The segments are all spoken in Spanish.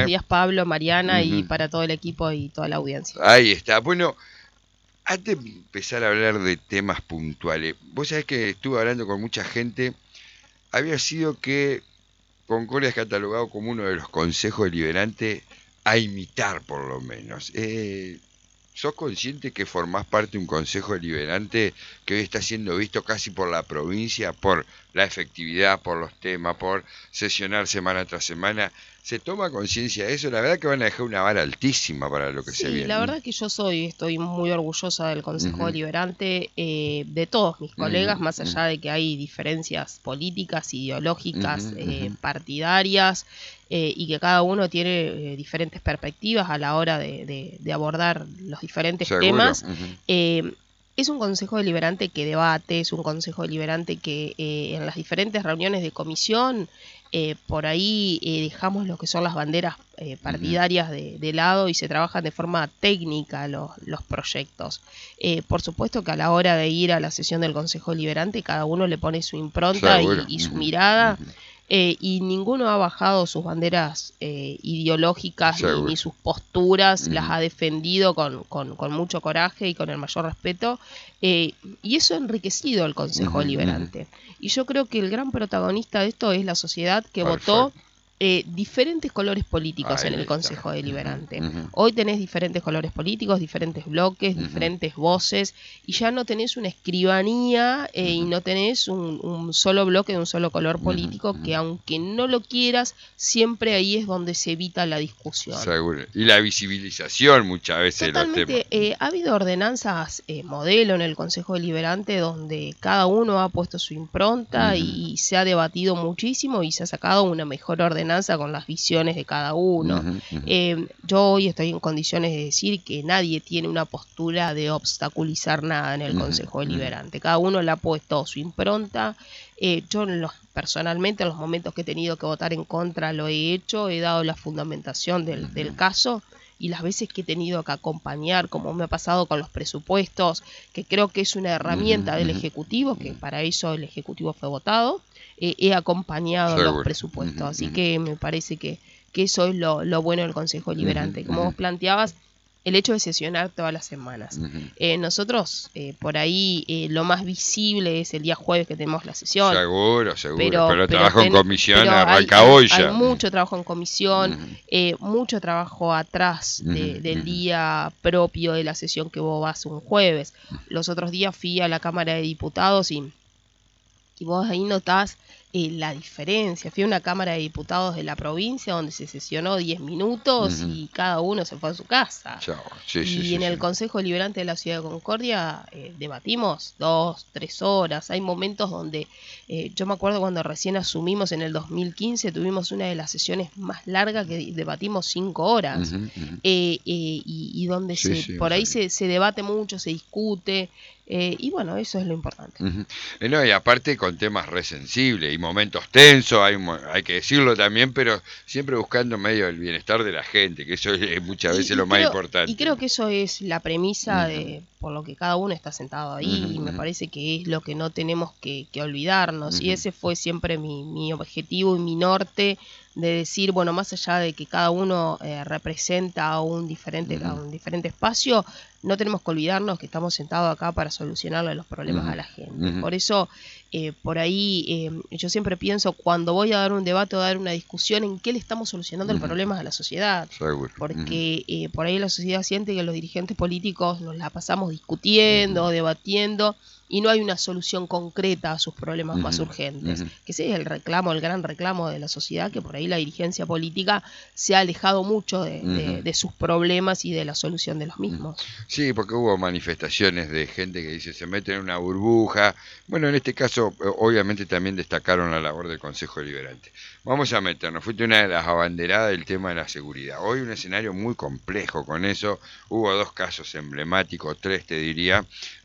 días, Pablo, Mariana, y Ujú. para todo el equipo y toda la audiencia. Ahí está. Bueno, antes de empezar a hablar de temas puntuales, vos sabés que estuve hablando con mucha gente, había sido que Concordia es catalogado como uno de los consejos deliberantes a imitar por lo menos. ¿Sos consciente que formás parte de un consejo deliberante que hoy está siendo visto casi por la provincia, por la efectividad, por los temas, por sesionar semana tras semana? ¿Se toma conciencia de eso? La verdad que van a dejar una vara altísima para lo que se Sí, la viene. verdad que estoy muy orgullosa del Consejo Ujú, Deliberante, de todos mis ujú, colegas, más ujú, allá de que hay diferencias políticas, ujú, ideológicas, ujú. partidarias, y que cada uno tiene diferentes perspectivas a la hora de abordar los diferentes ¿Seguro? temas. Ujú, Eh, es un Consejo Deliberante que debate, es un Consejo Deliberante que en las diferentes reuniones de comisión, por ahí dejamos lo que son las banderas ujú. partidarias de lado y se trabajan de forma técnica los proyectos. Por supuesto que a la hora de ir a la sesión del Consejo Deliberante cada uno le pone su impronta Seguro. y su Ujú, mirada, ujú. y ninguno ha bajado sus banderas ideológicas ni Seguro. sus posturas, las Ujú, ha defendido con mucho coraje y con el mayor respeto, eh, y eso ha enriquecido el Consejo ujú, ujú. Deliberante. Y yo creo que el gran protagonista de esto es la sociedad que votó Perfecto. diferentes colores políticos en Ahí el está. Consejo Ujú, Deliberante. ujú, Hoy tenés diferentes colores políticos, diferentes bloques, ujú, diferentes voces, y ya no tenés una escribanía y ujú, no tenés un solo bloque de un solo color ujú, político ujú. que, aunque no lo quieras, siempre ahí es donde se evita la discusión. Seguro. Y la visibilización muchas veces de los temas. Totalmente, ha habido ordenanzas modelo en el Consejo Deliberante donde cada uno ha puesto su impronta Ujú, y se ha debatido muchísimo y se ha sacado una mejor ordenanza con las visiones de cada uno. ujú, ujú, Yo hoy estoy en condiciones de decir que nadie tiene una postura de obstaculizar nada en el ujú, Consejo ujú, Deliberante. Cada uno le ha puesto su impronta. Yo personalmente en los momentos que he tenido que votar en contra lo he hecho, he dado la fundamentación del ujú, caso, y las veces que he tenido que acompañar, como me ha pasado con los presupuestos, que creo que es una ujú, herramienta del ujú, Ejecutivo, que ujú. para eso el Ejecutivo fue votado, he acompañado los Seguro. Ujú, presupuestos. Así ujú, que me parece que eso es lo bueno del Consejo ujú, Deliberante. Como ujú, vos planteabas, el hecho de sesionar todas las semanas. ujú. Nosotros, por ahí, lo más visible es el día jueves que tenemos la sesión, Seguro, seguro. pero Pero el pero trabajo en ten, comisión pero hay, arranca hay, hoy hay ya. mucho trabajo en comisión, Ujú, mucho trabajo atrás ujú, del ujú. día propio de la sesión que vos vas un jueves. Los otros días fui a la Cámara de Diputados y vos ahí notás la diferencia. Fui a una Cámara de Diputados de la provincia donde se sesionó 10 minutos Ujú. y cada uno se fue a su casa. Chao. Sí, sí, Y sí, en sí. el Consejo Deliberante de la Ciudad de Concordia debatimos 2, 3 horas. Hay momentos donde, yo me acuerdo cuando recién asumimos en el 2015, tuvimos una de las sesiones más largas que debatimos 5 horas, Ujú, ujú. y donde Sí, sí, o por sea ahí que- se debate mucho, se discute, y bueno, eso es lo importante. Ujú. No, y aparte con temas re sensibles y momentos tensos, hay que decirlo también, pero siempre buscando medio del bienestar de la gente, que eso es muchas Y, veces y lo más creo, y importante. creo que eso es la premisa Ujú, de por lo que cada uno está sentado ujú, ahí, y me ujú, parece que es lo que no tenemos que olvidarnos. Y ujú, ese fue siempre mi objetivo y mi norte, de decir, bueno, más allá de que cada uno representa a ujú, un diferente espacio, no tenemos que olvidarnos que estamos sentados acá para solucionarle los problemas ujú, a la gente. ujú, Por eso, por ahí, yo siempre pienso, cuando voy a dar un debate o a dar una discusión, en qué le estamos solucionando el ujú. problema a la sociedad, Seguro. Ujú, porque por ahí la sociedad siente que los dirigentes políticos nos la pasamos ujú, discutiendo, debatiendo, y no hay una solución concreta a sus problemas más ujú, urgentes. ujú, Que ese es el reclamo, el gran reclamo de la sociedad, que por ahí la dirigencia política se ha alejado mucho ujú. de sus problemas y de la solución de los Mm. mismos. Sí, porque hubo manifestaciones de gente que dice se mete en una burbuja. Bueno, en este caso, obviamente también destacaron la labor del Consejo Deliberante. Vamos a meternos, fuiste una de las abanderadas del tema de la seguridad. Hoy un escenario muy complejo con eso. Hubo dos casos emblemáticos, tres te diría.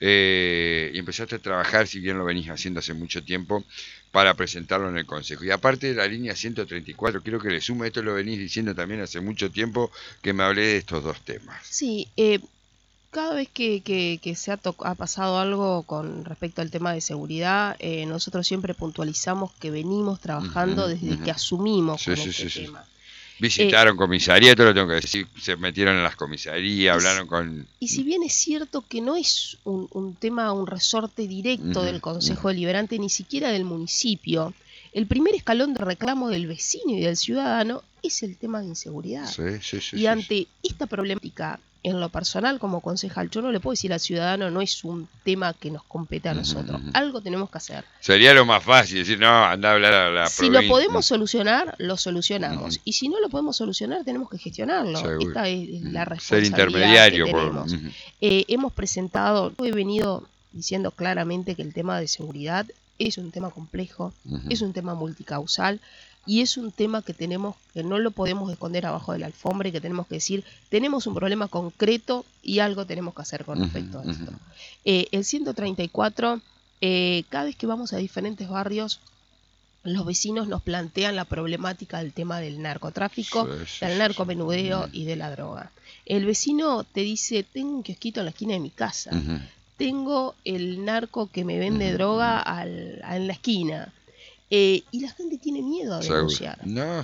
Y empezaste a trabajar, si bien lo venís haciendo hace mucho tiempo, para presentarlo en el Consejo. Y aparte de la línea 134, quiero que le sume, esto lo venís diciendo también hace mucho tiempo, que me hablé de estos dos temas. Sí, cada vez que ha pasado algo con respecto al tema de seguridad, nosotros siempre puntualizamos que venimos Ujú, trabajando desde ujú. que asumimos Sí, con sí, este sí, sí. tema. Visitaron comisaría, esto lo tengo que decir, se metieron en las comisarías, hablaron con... Y si bien es cierto que no es un tema, un resorte directo del Consejo Deliberante, ni siquiera del municipio, el primer escalón de reclamo del vecino y del ciudadano es el tema de inseguridad. Y ante esta problemática, en lo personal como concejal, yo no le puedo decir al ciudadano, no es un tema que nos compete a nosotros, algo tenemos que hacer. Sería lo más fácil, decir, no, anda a hablar a la si provincia. Lo podemos solucionar, lo solucionamos. Y si no lo podemos solucionar, tenemos que gestionarlo. Seguro. Esta es la responsabilidad ser intermediario que tenemos. Hemos presentado, he venido diciendo claramente que el tema de seguridad es un tema complejo, es un tema multicausal, y es un tema que no lo podemos esconder abajo de la alfombra, y que tenemos que decir, tenemos un problema concreto y algo tenemos que hacer con respecto a esto. El 134, cada vez que vamos a diferentes barrios, los vecinos nos plantean la problemática del tema del narcotráfico, del narcomenudeo y de la droga. El vecino te dice, tengo un kiosquito en la esquina de mi casa, tengo el narco que me vende droga en la esquina. Y la gente tiene miedo a denunciar.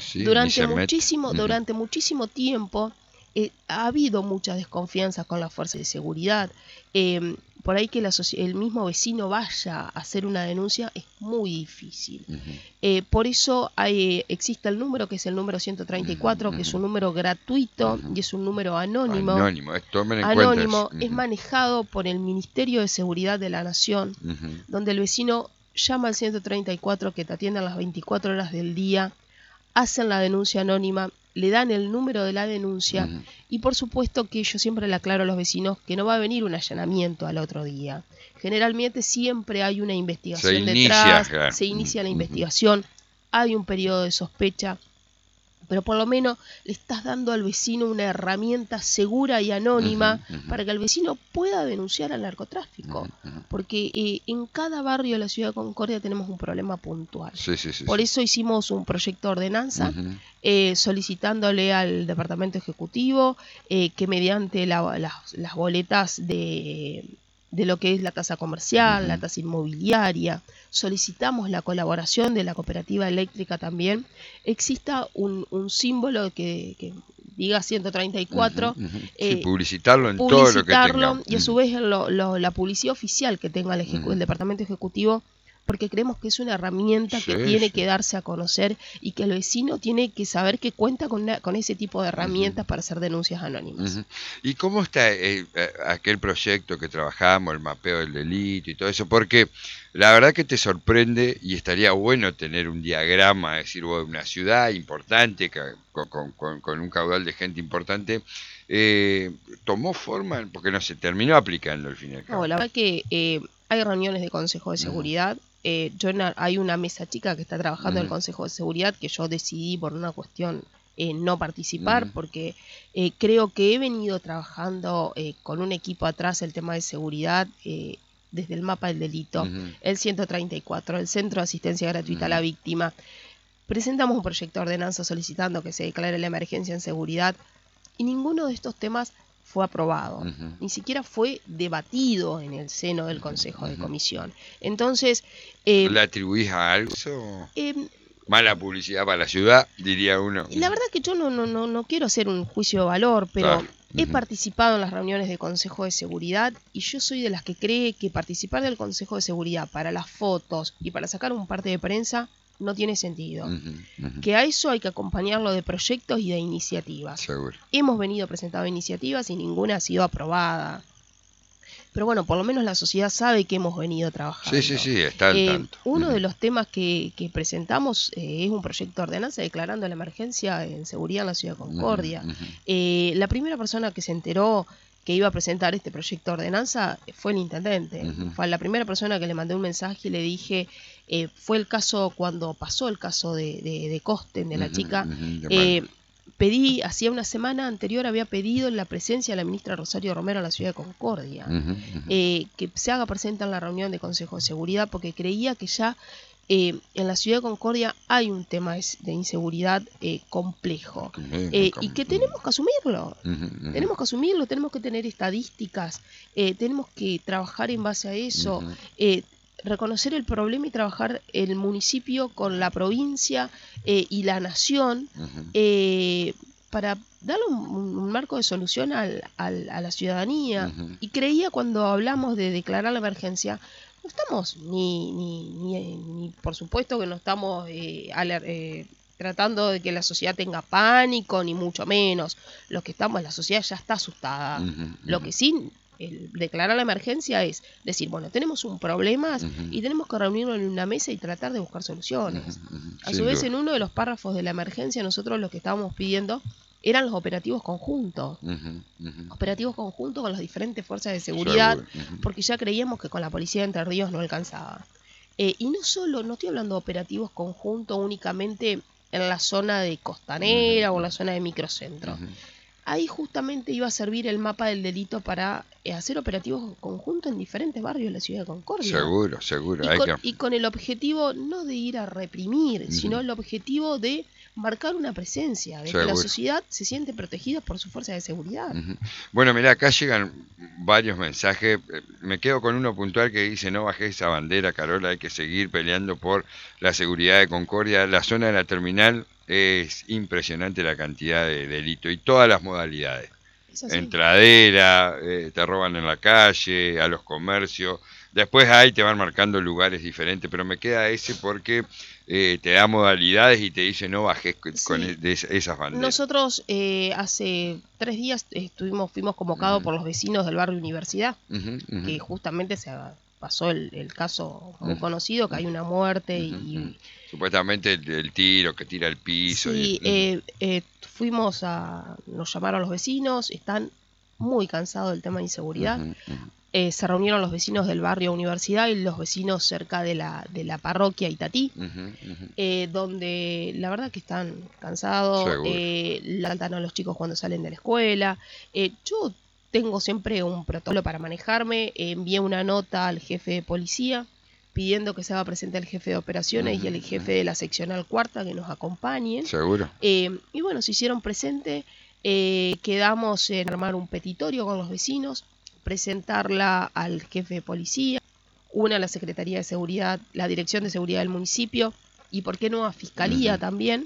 Durante muchísimo tiempo ha habido mucha desconfianza con las fuerzas de seguridad. Por ahí que el mismo vecino vaya a hacer una denuncia es muy difícil. Por eso existe el número, que es el número 134, que es un número gratuito y es un número anónimo. Anónimo, es manejado por el Ministerio de Seguridad de la Nación, donde el vecino llama al 134, que te atienden las 24 horas del día, hacen la denuncia anónima, le dan el número de la denuncia y por supuesto que yo siempre le aclaro a los vecinos que no va a venir un allanamiento al otro día. Generalmente siempre hay una investigación detrás, se inicia la investigación, hay un periodo de sospecha, pero por lo menos le estás dando al vecino una herramienta segura y anónima para que el vecino pueda denunciar al narcotráfico. Porque en cada barrio de la ciudad de Concordia tenemos un problema puntual. Por eso hicimos un proyecto de ordenanza solicitándole al Departamento Ejecutivo que mediante las boletas de lo que es la tasa comercial, la tasa inmobiliaria, solicitamos la colaboración de la cooperativa eléctrica también, exista un símbolo que diga 134, publicitarlo en todo lo que tengamos. Y a su vez la publicidad oficial que tenga el Departamento Ejecutivo, porque creemos que es una herramienta que tiene que darse a conocer y que el vecino tiene que saber que cuenta con ese tipo de herramientas para hacer denuncias anónimas. ¿Y cómo está aquel proyecto que trabajamos, el mapeo del delito y todo eso? Porque la verdad que te sorprende y estaría bueno tener un diagrama, es decir, una ciudad importante con un caudal de gente importante. ¿Tomó forma? Porque no se terminó aplicando al final. No, la verdad que hay reuniones de Consejo de Seguridad. Hay una mesa chica que está trabajando en el Consejo de Seguridad, que yo decidí por una cuestión no participar, porque creo que he venido trabajando con un equipo atrás el tema de seguridad desde el mapa del delito, el 134, el Centro de Asistencia Gratuita a la Víctima. Presentamos un proyecto de ordenanza solicitando que se declare la emergencia en seguridad y ninguno de estos temas fue aprobado, ni siquiera fue debatido en el seno del Consejo de Comisión. Entonces... ¿Le atribuís a algo eso? Mala publicidad para la ciudad, diría uno. La verdad que yo no quiero hacer un juicio de valor, pero he participado en las reuniones de Consejo de Seguridad y yo soy de las que cree que participar del Consejo de Seguridad para las fotos y para sacar un parte de prensa no tiene sentido. Que a eso hay que acompañarlo de proyectos y de iniciativas. Seguro. Hemos venido presentando iniciativas y ninguna ha sido aprobada. Pero bueno, por lo menos la sociedad sabe que hemos venido trabajando. Sí, está al tanto. Uno de los temas que presentamos es un proyecto de ordenanza declarando la emergencia en seguridad en la ciudad de Concordia. La primera persona que se enteró que iba a presentar este proyecto de ordenanza fue el intendente. Fue la primera persona que le mandé un mensaje y le dije, fue el caso cuando pasó el caso de Costen, de la chica. Pedí, hacía una semana anterior había pedido la presencia de la ministra Rosario Romero en la ciudad de Concordia, que se haga presente en la reunión de Consejo de Seguridad, porque creía que ya en la ciudad de Concordia hay un tema de inseguridad complejo y que tenemos que asumirlo. Tenemos que asumirlo, tenemos que tener estadísticas, tenemos que trabajar en base a eso. reconocer el problema y trabajar el municipio con la provincia y la nación para darle un marco de solución a la ciudadanía. Y creía cuando hablamos de declarar la emergencia, no estamos ni por supuesto que no estamos tratando de que la sociedad tenga pánico, ni mucho menos. Lo que estamos, la sociedad ya está asustada. Lo que sí, el declarar la emergencia es decir, bueno, tenemos un problema y tenemos que reunirnos en una mesa y tratar de buscar soluciones. A su vez, en uno de los párrafos de la emergencia, nosotros lo que estábamos pidiendo eran los operativos conjuntos. Operativos conjuntos con las diferentes fuerzas de seguridad, porque ya creíamos que con la policía de Entre Ríos no alcanzaba. Y no solo, no estoy hablando de operativos conjuntos únicamente en la zona de Costanera o en la zona de Microcentro. Ahí justamente iba a servir el mapa del delito para hacer operativos conjuntos en diferentes barrios de la ciudad de Concordia. Seguro. Y con el objetivo no de ir a reprimir, sino el objetivo de marcar una presencia, de que la sociedad se siente protegida por sus fuerzas de seguridad. Bueno, mirá, acá llegan varios mensajes. Me quedo con uno puntual que dice: no bajé esa bandera, Carola, hay que seguir peleando por la seguridad de Concordia. La zona de la terminal es impresionante la cantidad de delitos y todas las modalidades. Entradera, te roban en la calle, a los comercios. Después ahí te van marcando lugares diferentes, pero me queda ese porque te da modalidades y te dice no bajes con esas banderas. Nosotros hace 3 días fuimos convocados por los vecinos del barrio Universidad, que justamente se pasó el caso muy conocido, que hay una muerte y supuestamente el tiro que tira al piso. Sí, nos llamaron los vecinos, están muy cansados del tema de inseguridad. Se reunieron los vecinos del barrio Universidad y los vecinos cerca de la parroquia Itatí, donde la verdad que están cansados, levantan a los chicos cuando salen de la escuela. Yo tengo siempre un protocolo para manejarme, envié una nota al jefe de policía pidiendo que se haga presente el jefe de operaciones y el jefe de la seccional cuarta que nos acompañen. Y bueno, se hicieron presente, quedamos en armar un petitorio con los vecinos, presentarla al jefe de policía, una a la Secretaría de Seguridad, la Dirección de Seguridad del municipio y por qué no a Fiscalía también.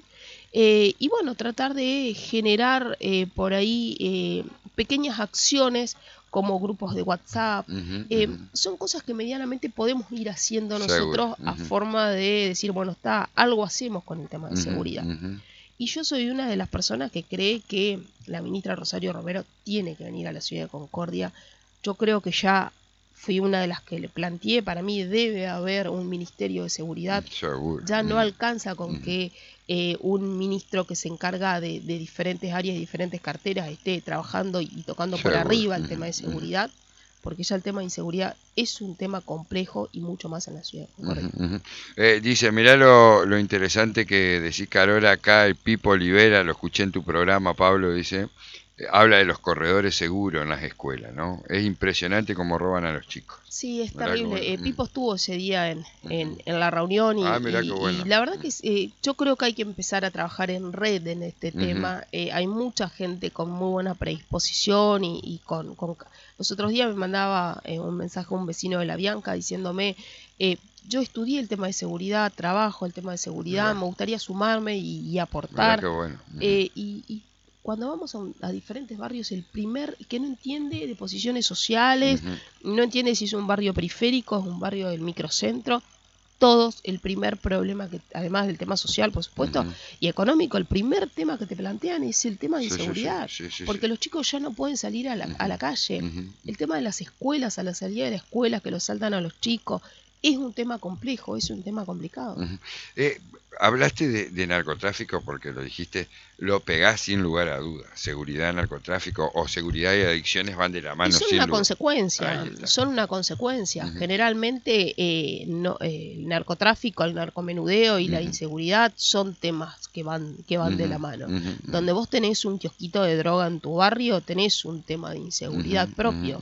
Y bueno, tratar de generar por ahí pequeñas acciones como grupos de WhatsApp. Son cosas que medianamente podemos ir haciendo nosotros a forma de decir, bueno, algo hacemos con el tema de seguridad. Y yo soy una de las personas que cree que la ministra Rosario Romero tiene que venir a la ciudad de Concordia. Yo creo que ya fui una de las que le planteé, para mí debe haber un ministerio de seguridad. Ya no alcanza con que un ministro que se encarga de diferentes áreas y diferentes carteras esté trabajando y tocando por arriba el tema de seguridad, porque ya el tema de inseguridad es un tema complejo y mucho más en la ciudad de Concordia. Dice, mirá lo interesante que decís, Carola, acá el Pipo Olivera, lo escuché en tu programa, Pablo, dice, habla de los corredores seguros en las escuelas, ¿no? Es impresionante cómo roban a los chicos. Sí, es terrible. Pipo estuvo ese día en la reunión y la verdad que yo creo que hay que empezar a trabajar en red en este tema. Hay mucha gente con muy buena predisposición y con... Los otros días me mandaba un mensaje un vecino de La Bianca diciéndome, yo estudié el tema de seguridad, trabajo el tema de seguridad, me gustaría sumarme y aportar. Qué bueno. Y cuando vamos a diferentes barrios, el primer que no entiende de posiciones sociales, no entiende si es un barrio periférico, es un barrio del microcentro, todos el primer problema, que además del tema social, por supuesto, y económico, el primer tema que te plantean es el tema de inseguridad, porque los chicos ya no pueden salir a la calle. El tema de las escuelas, a la salida de la escuela, que los saltan a los chicos, es un tema complejo, es un tema complicado. Hablaste de narcotráfico porque lo dijiste, lo pegás sin lugar a dudas. Seguridad, narcotráfico o seguridad y adicciones van de la mano. Son una consecuencia, son una consecuencia. Generalmente el narcotráfico, el narcomenudeo y la inseguridad son temas que van de la mano. Donde vos tenés un kiosquito de droga en tu barrio, tenés un tema de inseguridad propio.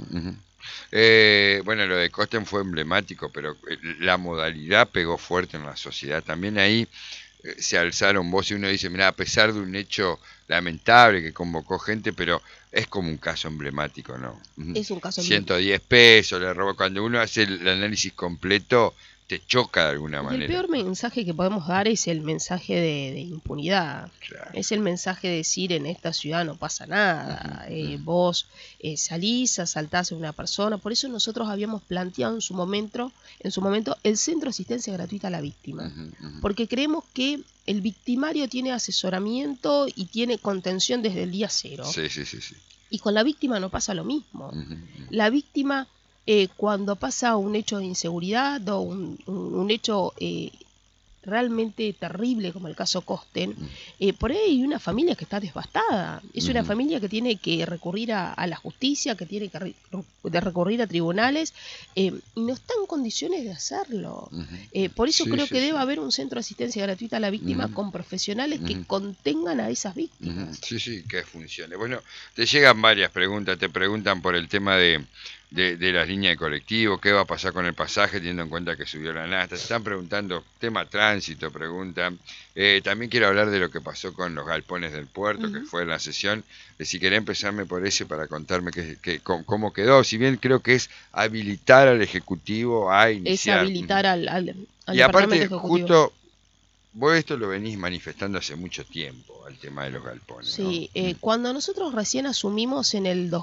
Bueno, lo de Costen fue emblemático, pero la modalidad pegó fuerte en la sociedad. También ahí se alzaron voces y uno dice, mira, a pesar de un hecho lamentable que convocó gente, pero es como un caso emblemático, ¿no? Es un caso 110 pesos le robó. Cuando uno hace el análisis completo, te choca de alguna y el manera. peor mensaje que podemos dar es el mensaje de impunidad. Claro. Es el mensaje de decir en esta ciudad no pasa nada. Vos salís, asaltás a una persona. Por eso nosotros habíamos planteado en su momento el Centro de Asistencia Gratuita a la Víctima. Porque creemos que el victimario tiene asesoramiento y tiene contención desde el día cero. Sí. Y con la víctima no pasa lo mismo. La víctima, cuando pasa un hecho de inseguridad o un hecho realmente terrible como el caso Costen, por ahí hay una familia que está devastada. Es una familia que tiene que recurrir a la justicia, que tiene que recurrir a tribunales y no está en condiciones de hacerlo. Por eso creo que debe haber un centro de asistencia gratuita a la víctima con profesionales que contengan a esas víctimas. Sí, que funcione. Bueno, te llegan varias preguntas, te preguntan por el tema de las líneas de colectivo, qué va a pasar con el pasaje teniendo en cuenta que subió la nafta. Se están preguntando, tema tránsito, preguntan. También quiero hablar de lo que pasó con los galpones del puerto, que fue en la sesión. Si querés empezarme por ese para contarme cómo quedó. Si bien creo que es habilitar al Ejecutivo a iniciar. Es habilitar al y aparte, Ejecutivo. Justo, vos esto lo venís manifestando hace mucho tiempo, al tema de los galpones. Sí, ¿no? Cuando nosotros recién asumimos en el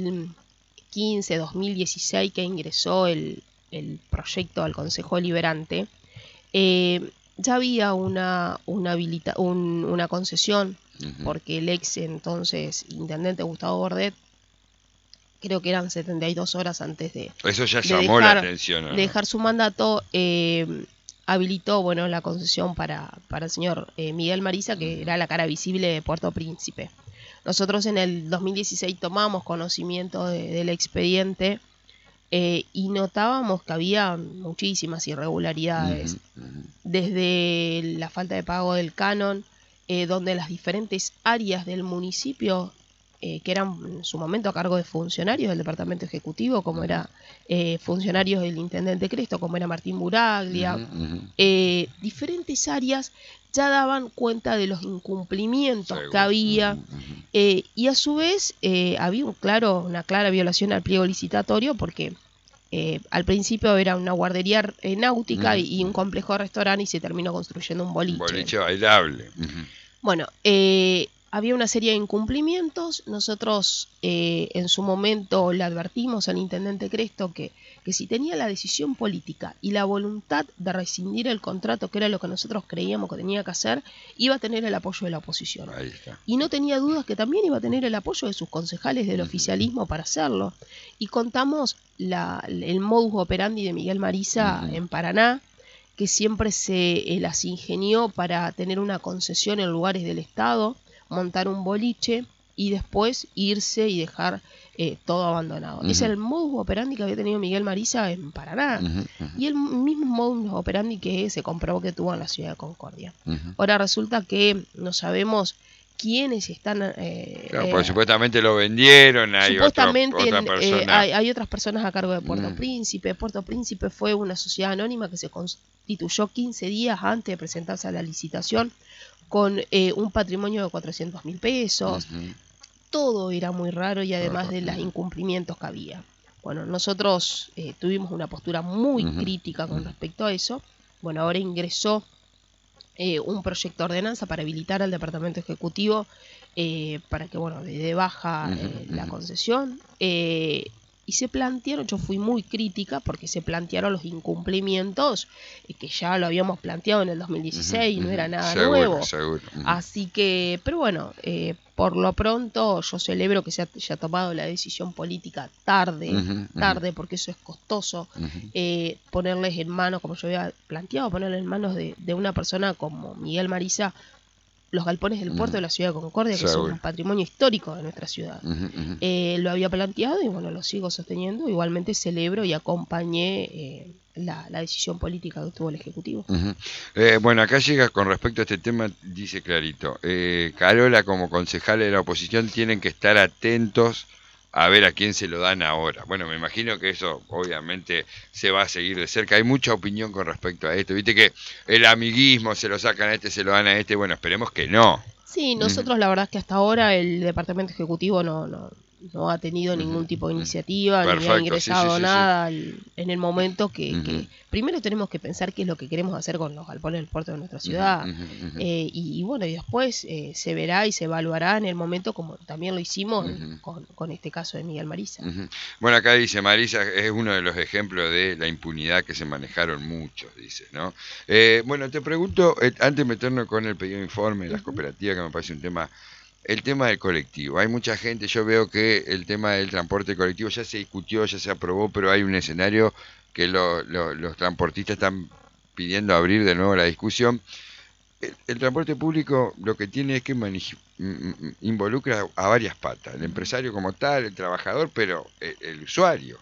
2015, 2016 que ingresó el proyecto al Consejo Deliberante, ya había una concesión, porque el ex entonces intendente Gustavo Bordet, creo que eran 72 horas antes de eso ya llamó la atención, ¿no? de dejar su mandato, habilitó la concesión para el señor Miguel Marisa, que era la cara visible de Puerto Príncipe. Nosotros en el 2016 tomamos conocimiento del expediente y notábamos que había muchísimas irregularidades, desde la falta de pago del canon, donde las diferentes áreas del municipio, que eran en su momento a cargo de funcionarios del departamento ejecutivo, como era funcionarios del intendente Cresto, como era Martín Buraglia, diferentes áreas ya daban cuenta de los incumplimientos que había, y a su vez había una clara violación al pliego licitatorio, porque al principio era una guardería náutica y un complejo de restaurante, y se terminó construyendo un boliche. Un boliche bailable. Bueno, había una serie de incumplimientos. Nosotros en su momento le advertimos al intendente Cresto que si tenía la decisión política y la voluntad de rescindir el contrato, que era lo que nosotros creíamos que tenía que hacer, iba a tener el apoyo de la oposición. Ahí está. Y no tenía dudas que también iba a tener el apoyo de sus concejales del oficialismo para hacerlo. Y contamos el modus operandi de Miguel Marisa en Paraná, que siempre se las ingenió para tener una concesión en lugares del Estado, montar un boliche y después irse y dejar todo abandonado. Es el modus operandi que había tenido Miguel Marisa en Paraná, y el mismo modus operandi que se comprobó que tuvo en la ciudad de Concordia. Ahora resulta que no sabemos quiénes están... claro, porque supuestamente lo vendieron, hay supuestamente otra persona. Hay otras personas a cargo de Puerto Príncipe. Puerto Príncipe fue una sociedad anónima que se constituyó 15 días antes de presentarse a la licitación, con un patrimonio de 400.000 pesos. Todo era muy raro, y además de los incumplimientos que había. Bueno, nosotros tuvimos una postura muy crítica con respecto a eso. Bueno, ahora ingresó un proyecto de ordenanza para habilitar al departamento ejecutivo para que, de baja la concesión. Y se plantearon, yo fui muy crítica porque se plantearon los incumplimientos que ya lo habíamos planteado en el 2016 y no era nada nuevo. Seguro. Así que, pero bueno, por lo pronto yo celebro que se haya tomado la decisión política tarde, porque eso es costoso, ponerles en manos, como yo había planteado, ponerles en manos de una persona como Miguel Marisa los galpones del puerto de la ciudad de Concordia, que son un patrimonio histórico de nuestra ciudad. Lo había planteado y lo sigo sosteniendo. Igualmente celebro y acompañé la decisión política que tuvo el Ejecutivo. Bueno, acá llega con respecto a este tema, dice clarito, Carola como concejal de la oposición tienen que estar atentos a ver a quién se lo dan ahora. Bueno, me imagino que eso obviamente se va a seguir de cerca. Hay mucha opinión con respecto a esto. Viste que el amiguismo se lo sacan a este, se lo dan a este. Bueno, esperemos que no. Sí, Ujú, nosotros la verdad es que hasta ahora el departamento ejecutivo no ha tenido ujú, ningún tipo de ujú. iniciativa ni ha Perfecto, sí, sí, ingresado sí, sí. nada en el momento Ujú, que primero tenemos que pensar qué es lo que queremos hacer con los galpones del puerto de nuestra ujú, ciudad. ujú, ujú, Y bueno, y después se verá y se evaluará en el momento como también lo hicimos ujú. con este caso de Miguel Marisa. Ujú. Bueno, acá dice Marisa, es uno de los ejemplos de la impunidad que se manejaron muchos, dice, ¿no? Bueno, te pregunto, antes de meternos con el pedido de informe de las Ujú. cooperativas, que me parece un tema, el tema del colectivo. Hay mucha gente, yo veo que el tema del transporte colectivo ya se discutió, ya se aprobó, pero hay un escenario que los transportistas están pidiendo abrir de nuevo la discusión. El transporte público lo que tiene es que involucra a varias patas, el empresario como tal, el trabajador, pero el usuario.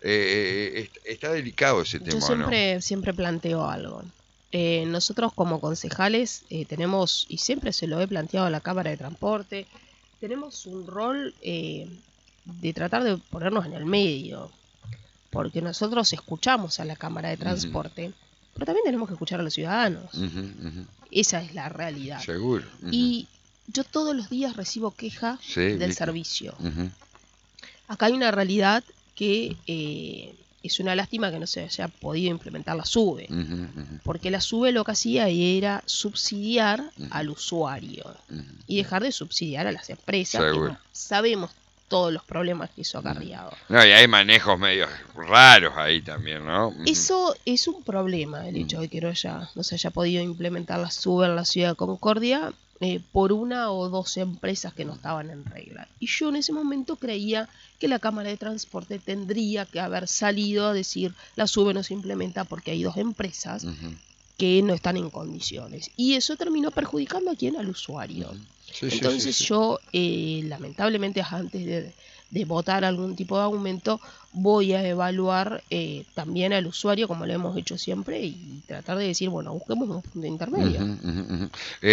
Está delicado ese Yo tema, ¿o no? siempre planteo algo. Nosotros como concejales tenemos, y siempre se lo he planteado a la Cámara de Transporte, tenemos un rol de tratar de ponernos en el medio, porque nosotros escuchamos a la Cámara de Ujú, Transporte, pero también tenemos que escuchar a los ciudadanos. ujú, ujú. Esa es la realidad. Seguro. Ujú. Y yo todos los días recibo queja Sí, del viste. servicio. Ujú, Acá hay una realidad que es una lástima que no se haya podido implementar la SUBE, ujú, ujú, porque la SUBE lo que hacía era subsidiar ujú, al usuario ujú, y ujú. dejar de subsidiar a las empresas, que Seguro. sabemos todos los problemas que eso ha Ujú. acarreado. No, y hay manejos medio raros ahí también, ¿no? Ujú, Eso es un problema, el ujú, hecho de que no se haya podido implementar la SUBE en la ciudad de Concordia por una o dos empresas que no estaban en regla. Y yo en ese momento creía que la Cámara de Transporte tendría que haber salido a decir la SUBE no se implementa porque hay dos empresas ujú, que no están en condiciones. Y eso terminó perjudicando a quién, al usuario. ujú. Sí, sí, sí, Entonces sí. yo, lamentablemente, antes de votar algún tipo de aumento, voy a evaluar también al usuario, como lo hemos hecho siempre, y tratar de decir, bueno, busquemos un punto Ujú, intermedio. ujú, ujú.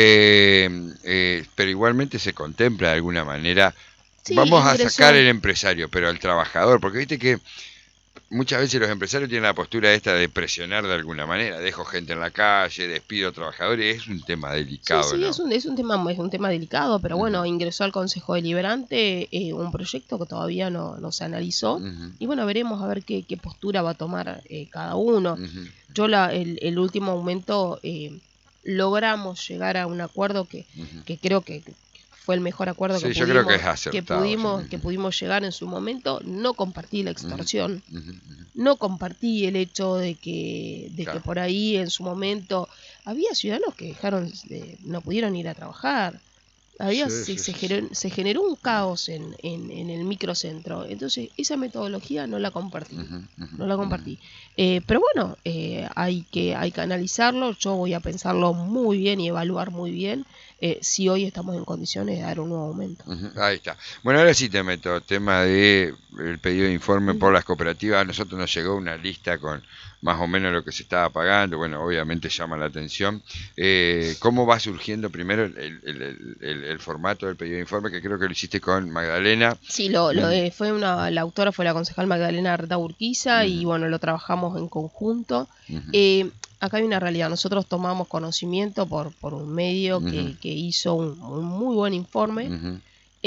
Pero igualmente se contempla de alguna manera, Sí, vamos a sacar ingresó. el empresario, pero al trabajador, porque viste que muchas veces los empresarios tienen la postura esta de presionar de alguna manera, dejo gente en la calle, despido trabajadores, es un tema Sí, delicado, sí, ¿no? es un tema delicado, pero Ujú, bueno, ingresó al Consejo Deliberante un proyecto que todavía no se analizó. ujú, Y bueno, veremos a ver qué postura va a tomar cada uno. ujú, Yo el último aumento logramos llegar a un acuerdo ujú. que creo que fue el mejor acuerdo Sí, yo creo que es que acertado. Sí. pudimos, que Ujú, pudimos llegar en su momento. No compartí la ujú, extorsión, ujú, ujú. no compartí el hecho de que Claro. por ahí en su momento había ciudadanos que no pudieron ir a trabajar. Sí, sí, sí, sí. Se generó un caos en el microcentro. Entonces, esa metodología no la compartí. Ujú, ujú, No la ujú. compartí. Pero bueno, hay que analizarlo. Yo voy a pensarlo muy bien y evaluar muy bien si hoy estamos en condiciones de dar un nuevo aumento. Ujú, ahí está. Bueno, ahora sí te meto, tema de el pedido de informe por Ujú. las cooperativas. A nosotros nos llegó una lista con más o menos lo que se estaba pagando. Bueno, obviamente llama la atención. ¿Cómo va surgiendo primero el formato del pedido de informe? Que creo que lo hiciste con Magdalena. Sí, Ujú, la autora fue la concejal Magdalena Arda Urquiza y ujú, bueno, lo trabajamos en conjunto. ujú, Eh, Acá hay una realidad, nosotros tomamos conocimiento por un medio ujú, que hizo un muy buen informe ujú.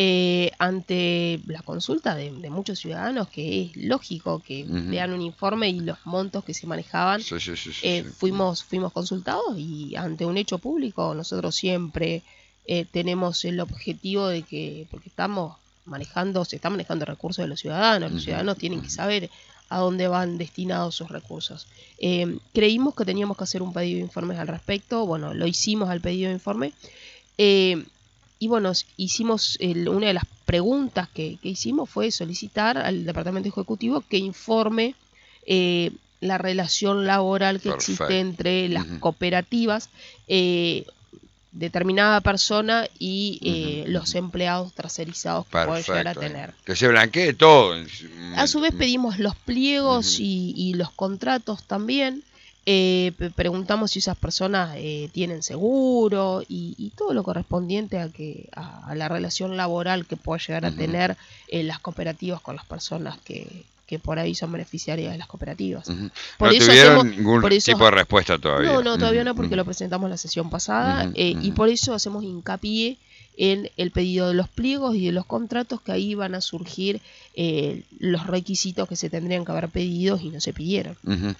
ante la consulta de muchos ciudadanos, que es lógico que Ujú. vean un informe y los montos que se manejaban. Sí, sí, sí, sí, sí. Fuimos consultados y ante un hecho público nosotros siempre tenemos el objetivo de que, porque se está manejando recursos de los Ujú, ciudadanos tienen que ujú, saber a dónde van destinados sus recursos. Creímos que teníamos que hacer un pedido de informes al respecto, bueno, lo hicimos al pedido de informe. eh, y bueno, una de las preguntas que hicimos fue solicitar al Departamento Ejecutivo que informe eh, la relación laboral que existe perfecto. entre las Ujú, cooperativas, eh, determinada persona y ujú, los ujú. empleados tercerizados que pueden llegar a Perfecto. tener. Que se blanquee todo en su A su momento. vez pedimos los pliegos Ujú, y los contratos también. Preguntamos si esas personas tienen seguro y todo lo correspondiente a la relación laboral que pueda llegar a tener las cooperativas con las personas que por ahí son beneficiarias de las cooperativas. Ujú. Por No eso tuvieron ningún tipo de respuesta todavía. no, todavía no, porque Ujú, lo presentamos la sesión pasada, ujú, y ujú. por eso hacemos hincapié en el pedido de los pliegos y de los contratos, que ahí van a surgir los requisitos que se tendrían que haber pedido y no se pidieron. Ujú.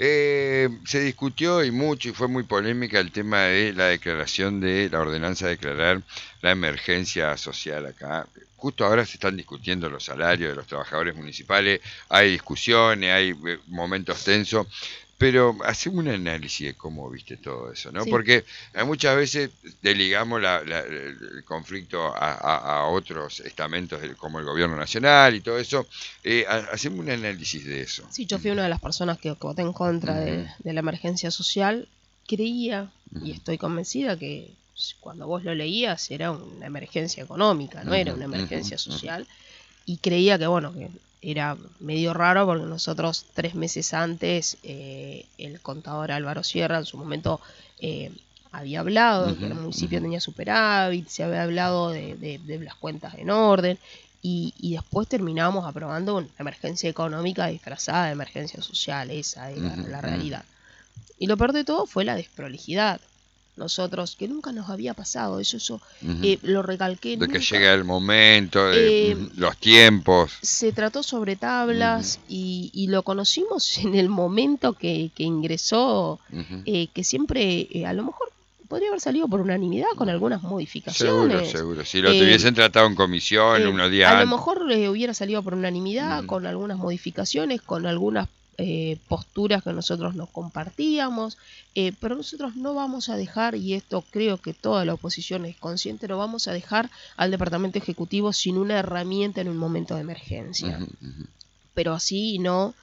Se discutió y mucho y fue muy polémica el tema de la declaración de la ordenanza de declarar la emergencia social acá. Justo ahora se están discutiendo los salarios de los trabajadores municipales, hay discusiones, hay momentos tensos, pero hacemos un análisis de cómo viste todo eso, ¿no? Sí. Porque muchas veces deligamos el conflicto a otros estamentos como el gobierno nacional y todo eso. Hacemos un análisis de eso. Sí, yo fui una de las personas que voté en contra Ujú, de la emergencia social. Creía, y ujú, estoy convencida, que cuando vos lo leías era una emergencia económica, no era ujú, una ujú, emergencia ujú, social. Y creía que, bueno, que era medio raro porque nosotros 3 meses antes, el contador Álvaro Sierra en su momento había hablado que el ujú, municipio ujú, tenía superávit, se había hablado de las cuentas en orden, y después terminamos aprobando una emergencia económica disfrazada de emergencia social. Esa era ujú, la ujú, realidad. Y lo peor de todo fue la desprolijidad. Nosotros, que nunca nos había pasado, eso ujú. lo recalqué, De que nunca. llegue el momento, de eh, los tiempos. Se trató sobre Ujú, tablas y lo conocimos en el momento que ingresó, ujú, que siempre a lo mejor podría haber salido por unanimidad con ujú. algunas Seguro, modificaciones. seguro. Si lo Eh, tuviesen tratado en comisión unos días a lo antes. mejor hubiera salido por unanimidad, Ujú, con algunas modificaciones, con algunas posturas que nosotros no compartíamos, pero nosotros no vamos a dejar, y esto creo que toda la oposición es consciente, no vamos a dejar al Departamento Ejecutivo sin una herramienta en un momento de emergencia. ujú, ujú, Pero así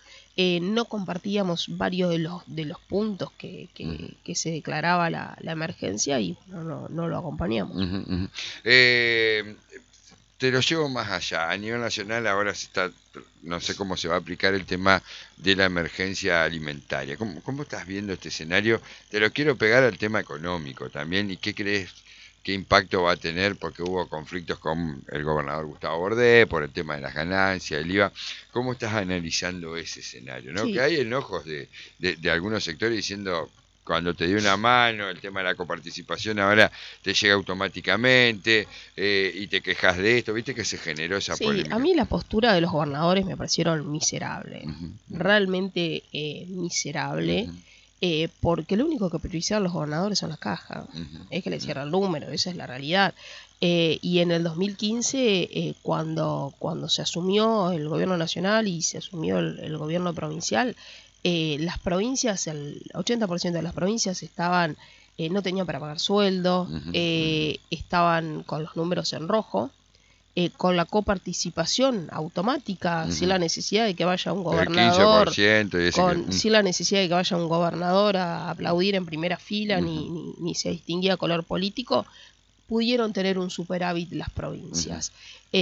no compartíamos varios de los puntos ujú, que se declaraba la emergencia, y no lo acompañamos. ujú, ujú. Eh, Te lo llevo más allá. A nivel nacional ahora se está, no sé cómo se va a aplicar el tema de la emergencia alimentaria. ¿Cómo estás viendo este escenario? Te lo quiero pegar al tema económico también. ¿Y qué crees, qué impacto va a tener? Porque hubo conflictos con el gobernador Gustavo Bordé por el tema de las ganancias, el IVA. ¿Cómo estás analizando ese escenario? ¿No? Que Sí, hay enojos de algunos sectores diciendo, cuando te dio una mano, el tema de la coparticipación ahora te llega automáticamente, y te quejas de esto, viste que se generó esa sí, a polémica. mí la postura de los gobernadores me parecieron miserable, Ujú, ujú, realmente miserable, ujú, porque lo único que priorizaron los gobernadores son las cajas, ujú, es que le ujú, cierran el número, esa es la realidad. Y en el 2015, cuando se asumió el gobierno nacional y se asumió el gobierno provincial, las provincias, el 80% de las provincias estaban, no tenían para pagar sueldo, ujú, ujú. estaban con los números en rojo, con la coparticipación automática, sin Ujú. la necesidad de que vaya un El 15% gobernador, y ese que... sin la necesidad de que vaya un gobernador a aplaudir en primera fila, Ujú, ni se distinguía color político, pudieron tener un superávit las ujú, provincias.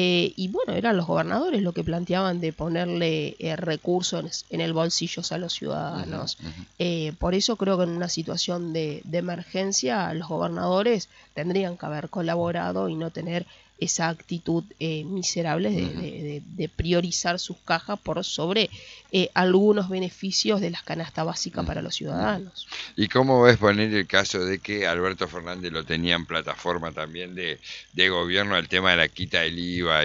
Y bueno, eran los gobernadores los que planteaban de ponerle recursos en el bolsillo a los ujú, ciudadanos. ujú, Por eso creo que en una situación de emergencia los gobernadores tendrían que haber colaborado y no tener esa actitud miserable ujú, de priorizar sus cajas por sobre algunos beneficios de las canastas básicas para ujú, los ujú. ciudadanos. ¿Y cómo ves poner el caso de que Alberto Fernández lo tenía en plataforma también de gobierno al tema de la quita del IVA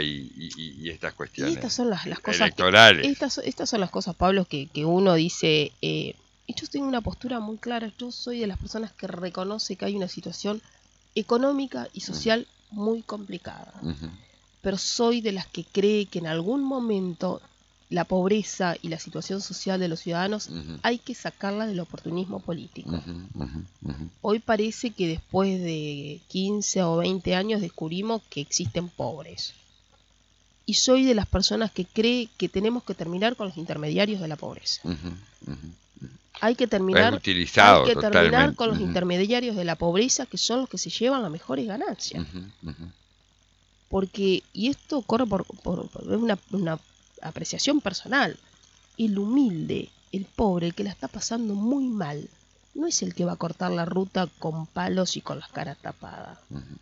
y estas Y cuestiones estas son las cosas electorales? estas son las cosas, Pablo, que uno dice, y yo tengo una postura muy clara. Yo soy de las personas que reconoce que hay una situación económica y Ujú, social muy complicada, ujú, pero soy de las que cree que en algún momento la pobreza y la situación social de los ciudadanos ujú, hay que sacarla del oportunismo político. ujú, ujú, ujú, Hoy parece que después de 15 o 20 años descubrimos que existen pobres. Y soy de las personas que cree que tenemos que terminar con los intermediarios de la pobreza. ujú, ujú. Hay que Es terminar, hay utilizado que terminar totalmente. con los Ujú, intermediarios de la pobreza, que son los que se llevan las mejores ganancias. ujú, ujú, Porque, y esto corre es una apreciación personal, el humilde, el pobre, el que la está pasando muy mal, no es el que va a cortar la ruta con palos y con las caras tapadas.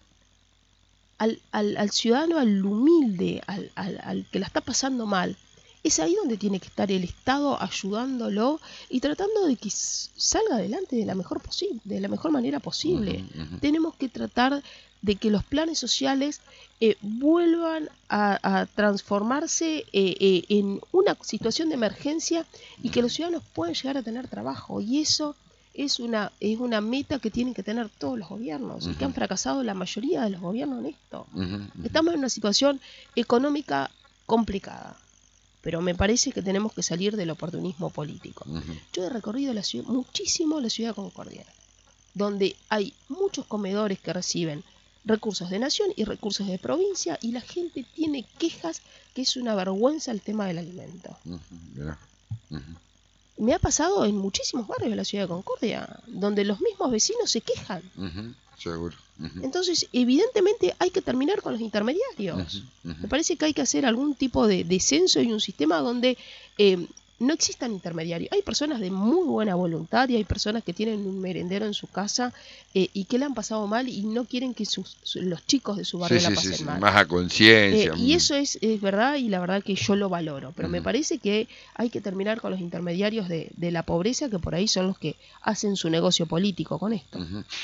Al ciudadano, al humilde, al que la está pasando mal, es ahí donde tiene que estar el Estado ayudándolo y tratando de que salga adelante de la mejor manera posible. Tenemos que tratar de que los planes sociales vuelvan a transformarse en una situación de emergencia y que los ciudadanos puedan llegar a tener trabajo. Y eso es una meta que tienen que tener todos los gobiernos y que han fracasado la mayoría de los gobiernos en esto. Estamos en una situación económica complicada, pero me parece que tenemos que salir del oportunismo político. Yo he recorrido muchísimo la ciudad de Concordia, donde hay muchos comedores que reciben recursos de nación y recursos de provincia, y la gente tiene quejas que es una vergüenza el tema del alimento. Me ha pasado en muchísimos barrios de la ciudad de Concordia, donde los mismos vecinos se quejan. Seguro. Entonces, evidentemente hay que terminar con los intermediarios. Me parece que hay que hacer algún tipo de censo y un sistema donde no existan intermediarios. Hay personas de muy buena voluntad y hay personas que tienen un merendero en su casa y que le han pasado mal y no quieren que los chicos de su barrio la pasen mal. Más a conciencia. Y eso es verdad, y la verdad que yo lo valoro. Pero me parece que hay que terminar con los intermediarios de la pobreza, que por ahí son los que hacen su negocio político con esto.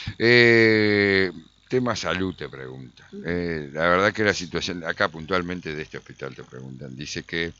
Tema salud te pregunta. La verdad que la situación, acá puntualmente de este hospital te preguntan, dice que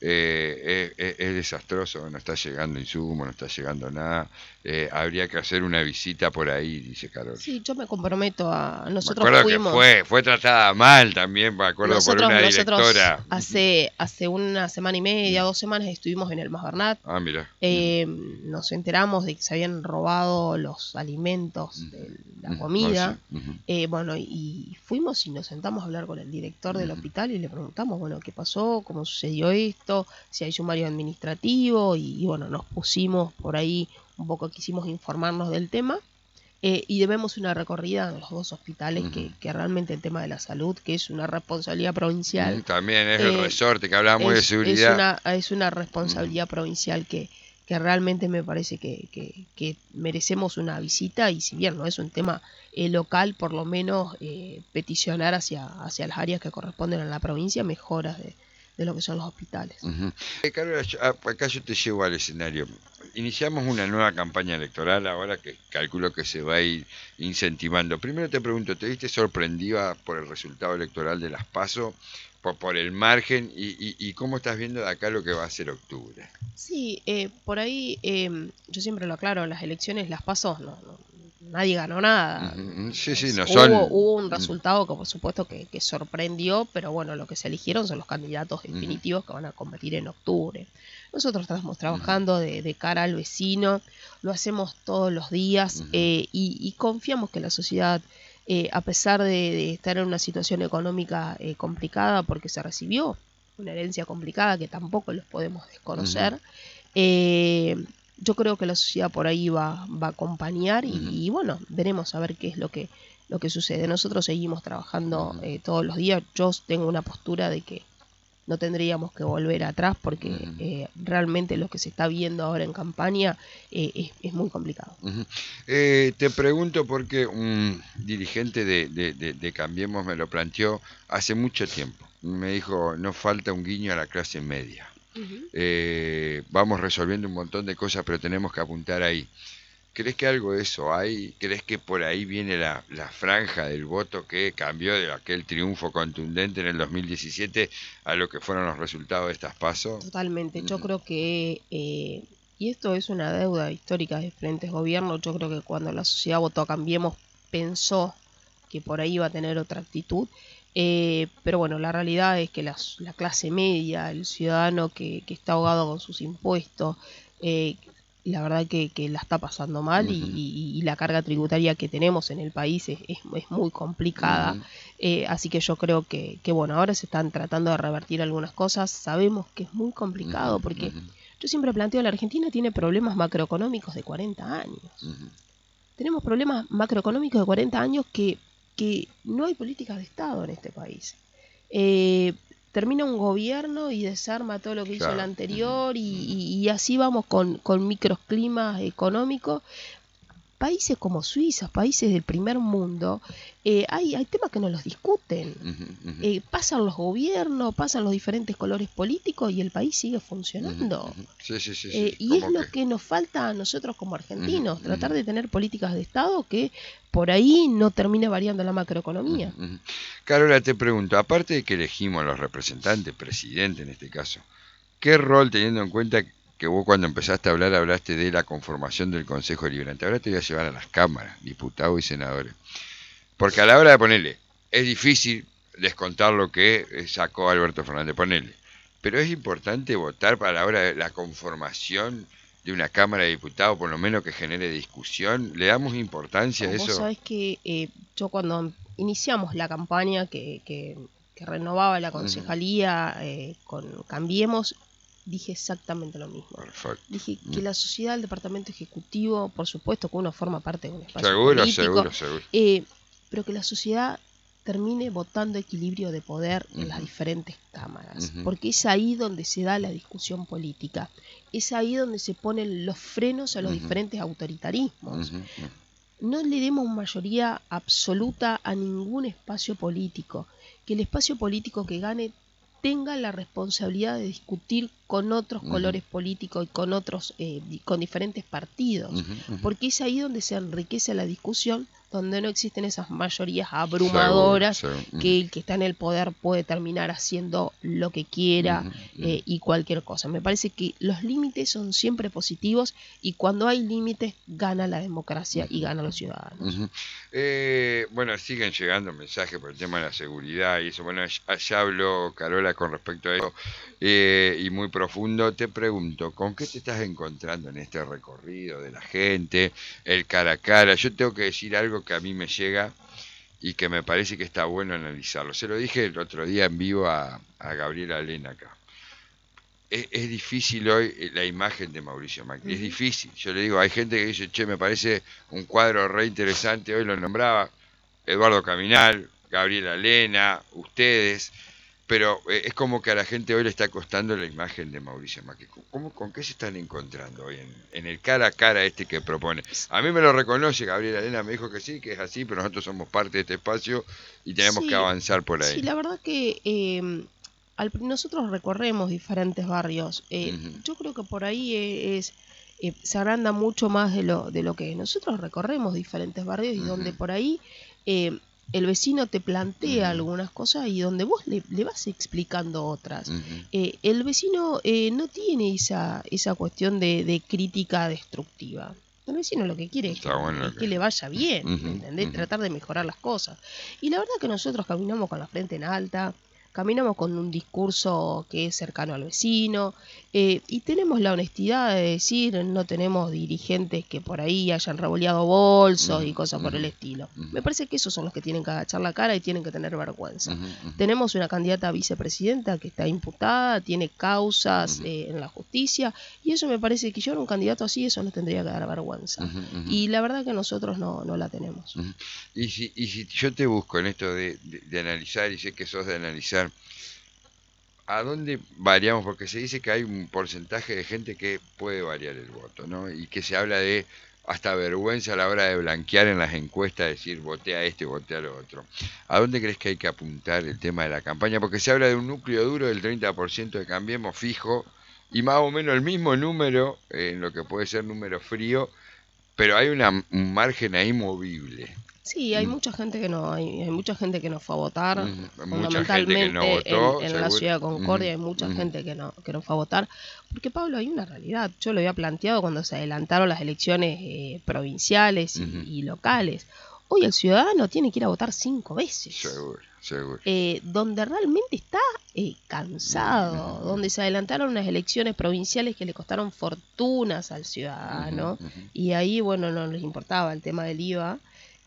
es desastroso, no está llegando insumo, no está llegando nada, habría que hacer una visita por ahí, dice Carol. Sí, yo me comprometo a... Nosotros me acuerdo fuimos... que fue tratada mal también, me acuerdo, por una directora. Hace una semana y media, 2 semanas estuvimos en el Mas Bernat. Mira. Nos enteramos de que se habían robado los alimentos de la comida. Bueno, y fuimos y nos sentamos a hablar con el director del hospital y le preguntamos, bueno, qué pasó, cómo sucedió esto, si hay sumario administrativo, y bueno, nos pusimos por ahí un poco, quisimos informarnos del tema. Y debemos una recorrida en los 2 hospitales que realmente el tema de la salud, que es una responsabilidad provincial. También es el resorte que hablábamos de seguridad. Es una responsabilidad provincial que realmente me parece que merecemos una visita, y si bien no es un tema local, por lo menos peticionar hacia las áreas que corresponden a la provincia mejoras de lo que son los hospitales. Carola, acá yo te llevo al escenario. Iniciamos una nueva campaña electoral ahora que calculo que se va a ir incentivando. Primero te pregunto, ¿te viste sorprendida por el resultado electoral de las PASO, por el margen, y cómo estás viendo de acá lo que va a ser octubre? Sí, por ahí yo siempre lo aclaro, las elecciones, las PASO, nadie ganó nada. Hubo un resultado que por supuesto que sorprendió, pero bueno, lo que se eligieron son los candidatos definitivos que van a competir en octubre. Nosotros estamos trabajando de cara al vecino, lo hacemos todos los días, y confiamos que la sociedad, a pesar de estar en una situación económica complicada, porque se recibió una herencia complicada que tampoco los podemos desconocer, yo creo que la sociedad por ahí va a acompañar y bueno, veremos a ver qué es lo que sucede. Nosotros seguimos trabajando todos los días. Yo tengo una postura de que no tendríamos que volver atrás, porque realmente lo que se está viendo ahora en campaña es muy complicado. Te pregunto porque un dirigente de Cambiemos me lo planteó hace mucho tiempo. Me dijo, no falta un guiño a la clase media. Vamos resolviendo un montón de cosas, pero tenemos que apuntar ahí. ¿Crees que algo de eso hay? ¿Crees que por ahí viene la franja del voto que cambió de aquel triunfo contundente en el 2017 a lo que fueron los resultados de estas PASO? Totalmente. Yo creo que, y esto es una deuda histórica de diferentes gobiernos, yo creo que cuando la sociedad votó a Cambiemos pensó que por ahí iba a tener otra actitud. Pero bueno, la realidad es que la clase media, el ciudadano que está ahogado con sus impuestos, la verdad que la está pasando mal, y la carga tributaria que tenemos en el país es muy complicada. Así que yo creo que bueno, ahora se están tratando de revertir algunas cosas. Sabemos que es muy complicado porque yo siempre planteo, la Argentina tiene problemas macroeconómicos de 40 años. Tenemos problemas macroeconómicos de 40 años que no hay políticas de Estado en este país. termina un gobierno y desarma todo lo que hizo el Claro. anterior y así vamos con microclimas económicos. Países como Suiza, países del primer mundo, hay temas que no los discuten. Pasan los gobiernos, pasan los diferentes colores políticos y el país sigue funcionando. Sí, sí, sí, sí. Y es ¿Cómo lo que? que nos falta a nosotros como argentinos, tratar de tener políticas de Estado que por ahí no termine variando la macroeconomía. Carola, te pregunto, aparte de que elegimos los representantes, presidente en este caso, ¿qué rol, teniendo en cuenta que vos cuando empezaste a hablar hablaste de la conformación del Consejo Deliberante? Ahora te voy a llevar a las cámaras, diputados y senadores. Porque a la hora de ponerle, es difícil descontar lo que sacó Alberto Fernández, ponerle. Pero es importante votar para la hora de la conformación de una Cámara de Diputados, por lo menos que genere discusión. ¿Le damos importancia a Vos eso? sabés que yo cuando iniciamos la campaña que renovaba la concejalía con Cambiemos, dije exactamente lo mismo. Perfecto. Dije que la sociedad del departamento ejecutivo, por supuesto que uno forma parte de un espacio Seguro, político, seguro. pero que la sociedad termine votando equilibrio de poder en las diferentes cámaras, porque es ahí donde se da la discusión política, es ahí donde se ponen los frenos a los diferentes autoritarismos. No le demos mayoría absoluta a ningún espacio político, que el espacio político que gane tenga la responsabilidad de discutir con otros colores políticos y con otros, con diferentes partidos, porque es ahí donde se enriquece la discusión, donde no existen esas mayorías abrumadoras, que el que está en el poder puede terminar haciendo lo que quiera y cualquier cosa. Me parece que los límites son siempre positivos y cuando hay límites gana la democracia y ganan los ciudadanos. Bueno, siguen llegando mensajes por el tema de la seguridad y eso. Bueno, allá habló Carola con respecto a eso y muy profundo. Te pregunto, ¿con qué te estás encontrando en este recorrido de la gente, el cara a cara? Yo tengo que decir algo que a mí me llega y que me parece que está bueno analizarlo. Se lo dije el otro día en vivo a Gabriela Lena acá. Es difícil hoy la imagen de Mauricio Macri, es difícil. Yo le digo, hay gente que dice, che, me parece un cuadro re interesante, hoy lo nombraba Eduardo Caminal, Gabriela Lena, ustedes, pero es como que a la gente hoy le está costando la imagen de Mauricio Macri. ¿Con qué se están encontrando hoy en el cara a cara este que propone? A mí me lo reconoce Gabriela Lena, me dijo que sí, que es así, pero nosotros somos parte de este espacio y tenemos que avanzar por ahí. Sí, la verdad que nosotros recorremos diferentes barrios. Yo creo que por ahí se agranda mucho más de lo que nosotros recorremos diferentes barrios y donde por ahí el vecino te plantea algunas cosas y donde vos le vas explicando otras. El vecino no tiene esa cuestión de crítica destructiva. El vecino lo que quiere es que le vaya bien, ¿me entendés? Tratar de mejorar las cosas. Y la verdad que nosotros caminamos con la frente en alta, caminamos con un discurso que es cercano al vecino y tenemos la honestidad de decir, no tenemos dirigentes que por ahí hayan revoleado bolsos y cosas por el estilo. Me parece que esos son los que tienen que agachar la cara y tienen que tener vergüenza. Tenemos una candidata a vicepresidenta que está imputada, tiene causas en la justicia y eso me parece que yo era un candidato así, eso nos tendría que dar vergüenza. Y la verdad que nosotros no la tenemos. Y si yo te busco en esto de analizar, y sé que sos de analizar, ¿a dónde variamos? Porque se dice que hay un porcentaje de gente que puede variar el voto, ¿no? Y que se habla de hasta vergüenza a la hora de blanquear en las encuestas, decir voté a este, voté a lo otro. ¿A dónde crees que hay que apuntar el tema de la campaña? Porque se habla de un núcleo duro del 30% de Cambiemos fijo y más o menos el mismo número en lo que puede ser número frío, pero hay un margen ahí movible. Sí, hay mucha gente que no, hay mucha gente que no fue a votar, fundamentalmente no votó, en la ciudad de Concordia hay mucha gente que no fue a votar, porque Pablo, hay una realidad, yo lo había planteado cuando se adelantaron las elecciones provinciales y locales. Hoy el ciudadano tiene que ir a votar 5 veces. Seguro. Donde realmente está cansado, donde se adelantaron unas elecciones provinciales que le costaron fortunas al ciudadano, y ahí, bueno, no les importaba el tema del IVA.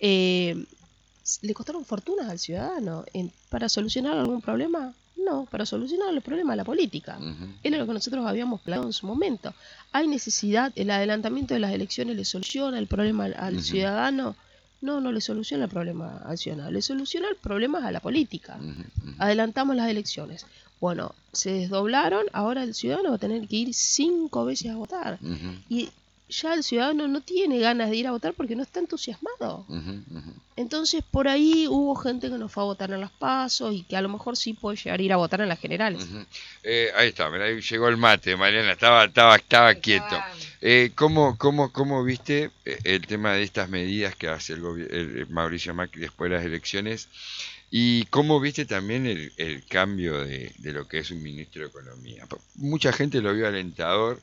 ¿Le costaron fortunas al ciudadano para solucionar algún problema? No, para solucionar el problema de la política. Era lo que nosotros habíamos planteado en su momento. Hay necesidad, el adelantamiento de las elecciones le soluciona el problema al ciudadano. No le soluciona el problema al ciudadano, le soluciona el problema a la política. Adelantamos las elecciones. Bueno, se desdoblaron, ahora el ciudadano va a tener que ir 5 veces a votar. Y ya el ciudadano no tiene ganas de ir a votar porque no está entusiasmado. Entonces por ahí hubo gente que no fue a votar en las PASO y que a lo mejor sí puede llegar a ir a votar en las generales. Ahí está, mirá, ahí llegó el mate, Mariana, estaba quieto. ¿Cómo viste el tema de estas medidas que hace el Mauricio Macri después de las elecciones? ¿Y cómo viste también el cambio de lo que es un ministro de Economía? Mucha gente lo vio alentador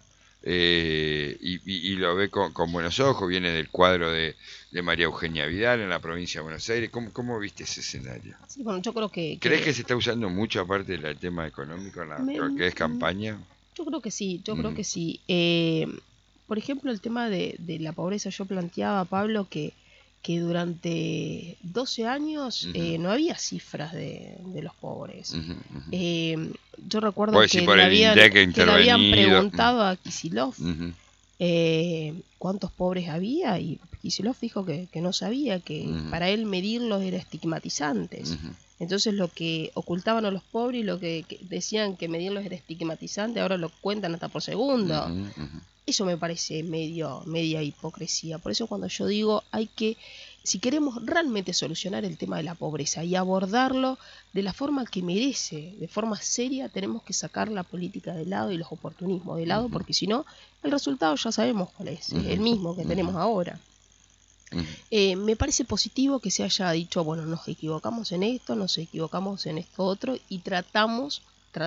y lo ve con buenos ojos, viene del cuadro de María Eugenia Vidal en la provincia de Buenos Aires. ¿Cómo viste ese escenario? Sí, bueno, yo creo que... ¿Crees que se está usando mucho aparte del tema económico en lo que es campaña? Yo creo que sí, creo que sí. Por ejemplo, el tema de la pobreza, yo planteaba, Pablo, que durante 12 años no había cifras de los pobres. Yo recuerdo que le habían preguntado a Kicillof cuántos pobres había y Kicillof dijo que no sabía, que para él medirlos era estigmatizantes. Entonces lo que ocultaban a los pobres y lo que decían que medirlos era estigmatizante, ahora lo cuentan hasta por segundo. Eso me parece media hipocresía. Por eso cuando yo digo si queremos realmente solucionar el tema de la pobreza y abordarlo de la forma que merece, de forma seria, tenemos que sacar la política de lado y los oportunismos de lado, porque si no, el resultado ya sabemos cuál es el mismo que tenemos ahora. Me parece positivo que se haya dicho, bueno, nos equivocamos en esto, nos equivocamos en esto otro y tratamos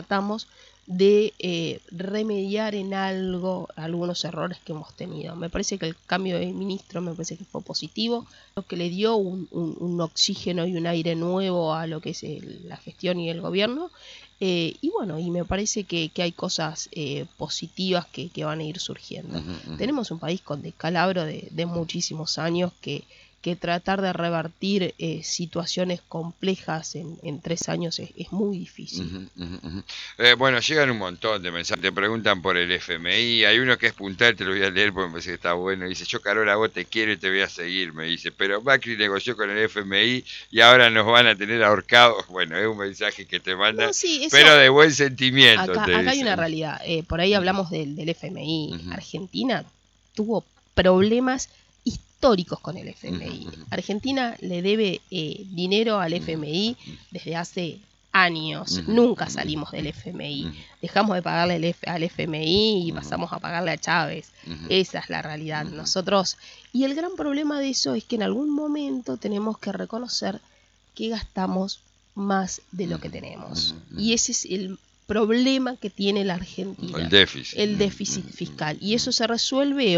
de remediar en algo algunos errores que hemos tenido. Me parece que el cambio de ministro me parece que fue positivo, lo que le dio un oxígeno y un aire nuevo a lo que es la gestión y el gobierno. Y bueno, y me parece que hay cosas positivas que van a ir surgiendo. Tenemos un país con descalabro de muchísimos años que tratar de revertir situaciones complejas en 3 años es muy difícil. Bueno, llegan un montón de mensajes, te preguntan por el FMI, hay uno que es puntual, te lo voy a leer porque me parece que está bueno, dice, yo Carola, vos te quiero y te voy a seguir, me dice, pero Macri negoció con el FMI y ahora nos van a tener ahorcados. Bueno, es un mensaje que te manda, no, sí, pero de buen sentimiento. Acá hay una realidad, por ahí hablamos del FMI. Argentina tuvo problemas históricos con el FMI. Argentina le debe dinero al FMI desde hace años. Nunca salimos del FMI. Dejamos de pagarle al FMI y pasamos a pagarle a Chávez. Esa es la realidad. Nosotros, y el gran problema de eso es que en algún momento tenemos que reconocer que gastamos más de lo que tenemos. Y ese es el problema que tiene la Argentina. El déficit fiscal. Y eso se resuelve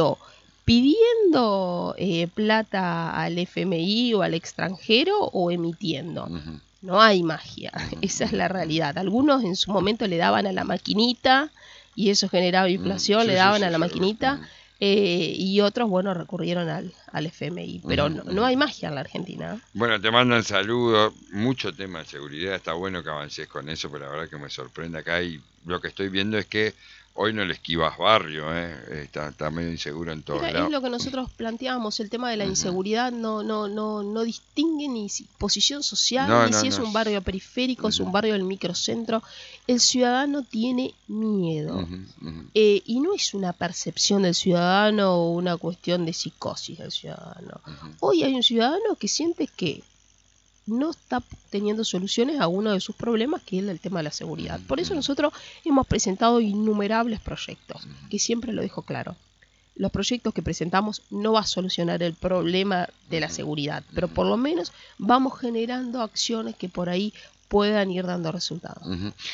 pidiendo plata al FMI o al extranjero o emitiendo. No hay magia, esa es la realidad. Algunos en su momento le daban a la maquinita y eso generaba inflación, le daban a la maquinita y otros, bueno, recurrieron al FMI. Pero no hay magia en la Argentina. Bueno, te mandan saludos, mucho tema de seguridad, está bueno que avances con eso, pero la verdad que me sorprende acá y lo que estoy viendo es que hoy no le esquivas barrio, está medio inseguro en todos lados. Es lo que nosotros planteábamos, el tema de la inseguridad no distingue ni posición social, ni si es un barrio periférico, es un barrio del microcentro. El ciudadano tiene miedo. Y no es una percepción del ciudadano o una cuestión de psicosis del ciudadano. Hoy hay un ciudadano que siente que no está teniendo soluciones a uno de sus problemas, que es el tema de la seguridad. Por eso nosotros hemos presentado innumerables proyectos, que siempre lo dejo claro. Los proyectos que presentamos no va a solucionar el problema de la seguridad, pero por lo menos vamos generando acciones que por ahí puedan ir dando resultados.